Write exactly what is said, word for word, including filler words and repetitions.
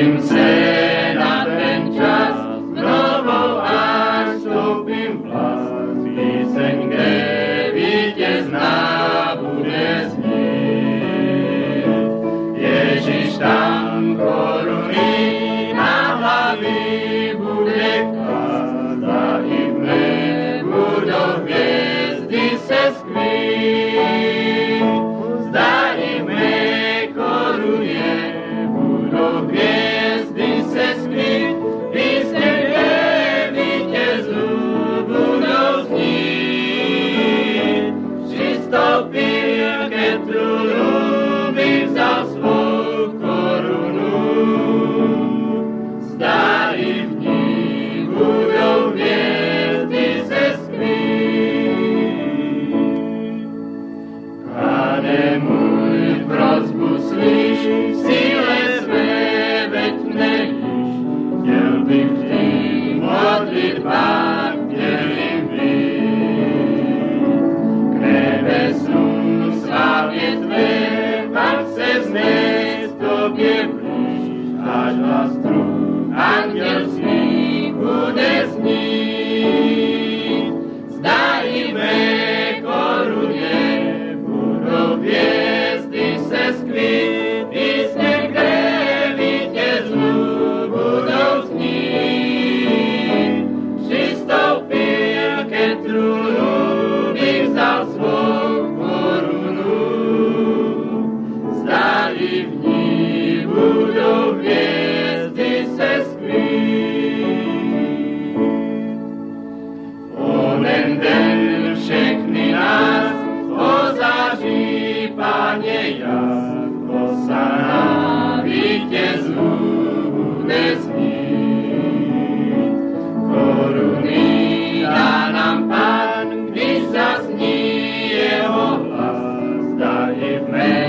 Těším se na ten čas, znovu až vstoupím v hlas, píseň, kde vítězná bude znít. Ježíš tam koruny na hlavy bude klást a i v nebu do hvězdy se skrýt. Zda i v mé koruně budou hvězdy se skrýt, písně, kde vítězů budou znít. Přistoupil ke trůnu, bych vzal svou korunu, zda i v ní budou hvězdy se skrýt. Pane můj, prosbu slyš, v síle své veď mne již, chtěl bych vždy modlitbách dělím být. K nebesům slávě tvé, pak se vznést tobě blíž, až hlas trůn andělský bude znít. Zda i mé koruně budou hvězdy se skrýt, písně, kde vítězů budou znít. Přistoupil ke trůnu, bych vzal svou korunu, zda i v ní budou hvězdy se skrýt. Onen den všechny nás ozáří, Páně, jak osana vítězů bude znít. Koruny dá nám Pán, když zazní jeho hlas, zda i v mé